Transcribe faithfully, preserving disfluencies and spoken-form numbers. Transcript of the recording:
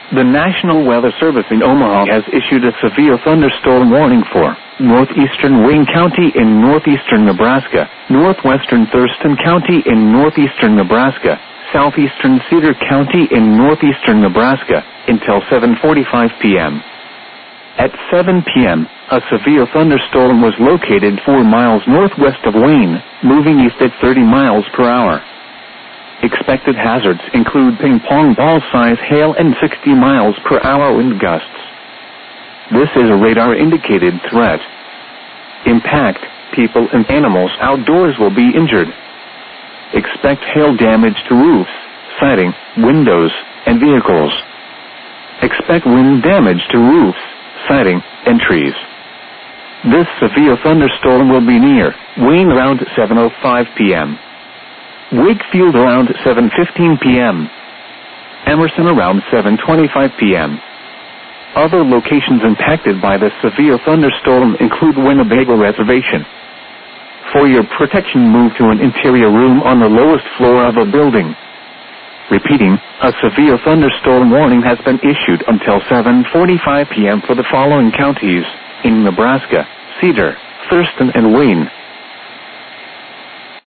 The National Weather Service in Omaha has issued a severe thunderstorm warning for northeastern Wayne County in northeastern Nebraska, northwestern Thurston County in northeastern Nebraska, southeastern Cedar County in northeastern Nebraska, until seven forty-five p m At seven p m, a severe thunderstorm was located four miles northwest of Wayne, moving east at thirty miles per hour. Expected hazards include ping-pong ball-size hail and sixty miles per hour wind gusts. This is a radar-indicated threat. Impact, people and animals outdoors will be injured. Expect hail damage to roofs, siding, windows, and vehicles. Expect wind damage to roofs, siding, and trees. This severe thunderstorm will be near Wayne around seven oh five p m Wakefield around seven fifteen p m Emerson around seven twenty-five p m Other locations impacted by this severe thunderstorm include Winnebago Reservation. For your protection, move to an interior room on the lowest floor of a building. Repeating, a severe thunderstorm warning has been issued until seven forty-five p m for the following counties in Nebraska: Cedar, Thurston, and Wayne.